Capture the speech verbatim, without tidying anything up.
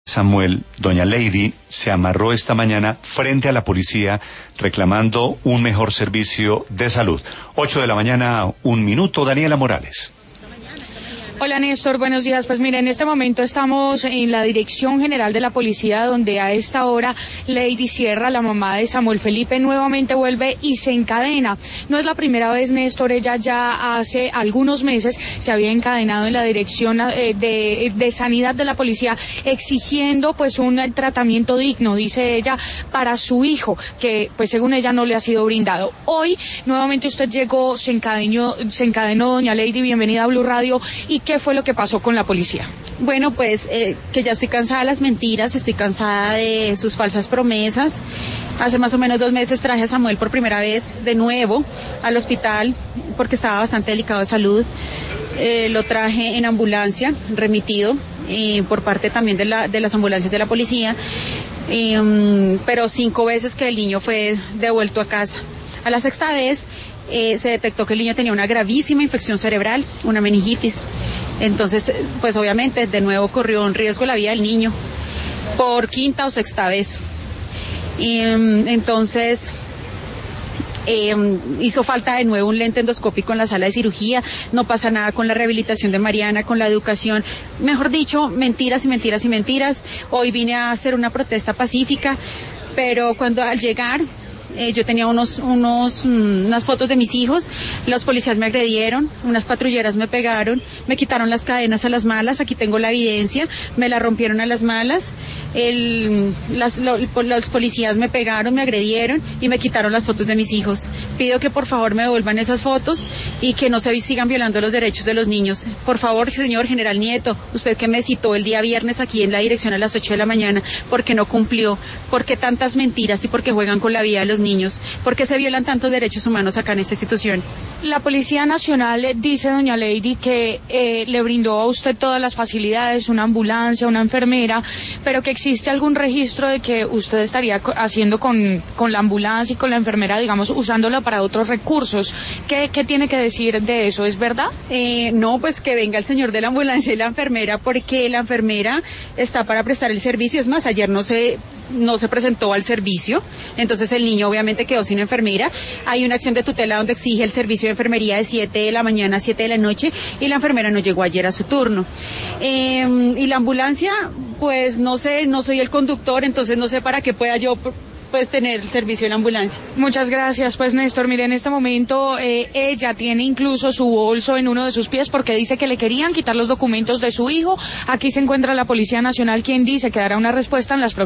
Samuel, doña Lady, se amarró esta mañana frente a la policía reclamando un mejor servicio de salud. Ocho de la mañana, un minuto. Daniela Morales. Hola Néstor, buenos días. Pues mira, en este momento estamos en la Dirección General de la Policía, donde a esta hora Lady Sierra, la mamá de Samuel Felipe, nuevamente vuelve y se encadena. No es la primera vez, Néstor, ella ya hace algunos meses se había encadenado en la Dirección eh, de, de Sanidad de la Policía, exigiendo pues un tratamiento digno, dice ella, para su hijo, que pues según ella no le ha sido brindado. Hoy nuevamente usted llegó, se encadenó, se encadenó, doña Lady, bienvenida a Blue Radio. ¿Y qué fue lo que pasó con la policía? Bueno, pues eh, que ya estoy cansada de las mentiras, estoy cansada de sus falsas promesas. Hace más o menos dos meses traje a Samuel por primera vez de nuevo al hospital porque estaba bastante delicado de salud. Eh, lo traje en ambulancia, remitido eh, por parte también de, la, de las ambulancias de la policía, eh, pero cinco veces que el niño fue devuelto a casa. A la sexta vez eh, se detectó que el niño tenía una gravísima infección cerebral, una meningitis. Entonces, pues obviamente de nuevo corrió en riesgo la vida del niño por quinta o sexta vez. Y, entonces eh, hizo falta de nuevo un lente endoscópico en la sala de cirugía. No pasa nada con la rehabilitación de Mariana, con la educación. Mejor dicho, mentiras y mentiras y mentiras. Hoy vine a hacer una protesta pacífica, pero cuando al llegar Eh, yo tenía unos, unos, mm, unas fotos de mis hijos, los policías me agredieron, unas patrulleras me pegaron, me quitaron las cadenas a las malas, aquí tengo la evidencia, me la rompieron a las malas, el, las, lo, los policías me pegaron, me agredieron y me quitaron las fotos de mis hijos. Pido que por favor me devuelvan esas fotos y que no se sigan violando los derechos de los niños. Por favor, señor general Nieto, usted que me citó el día viernes aquí en la dirección a las ocho de la mañana, ¿por qué no cumplió? ¿Por qué tantas mentiras y por qué juegan con la vida de los niños? ¿Por qué se violan tantos derechos humanos acá en esta institución? La Policía Nacional dice, doña Lady, que eh, le brindó a usted todas las facilidades, una ambulancia, una enfermera, pero que existe algún registro de que usted estaría haciendo con, con la ambulancia y con la enfermera, digamos, usándola para otros recursos. ¿Qué, qué tiene que decir de eso? ¿Es verdad? Eh, no, pues que venga el señor de la ambulancia y la enfermera, porque la enfermera está para prestar el servicio. Es más, ayer no se, no se presentó al servicio, entonces el niño obviamente quedó sin enfermera. Hay una acción de tutela donde exige el servicio de enfermería de siete de la mañana a siete de la noche y la enfermera no llegó ayer a su turno. Eh, y la ambulancia, pues no sé, no soy el conductor, entonces no sé para qué pueda yo pues tener el servicio en la ambulancia. Muchas gracias. Pues Néstor, mire, en este momento eh, ella tiene incluso su bolso en uno de sus pies porque dice que le querían quitar los documentos de su hijo. Aquí se encuentra la Policía Nacional, quien dice que dará una respuesta en las próximas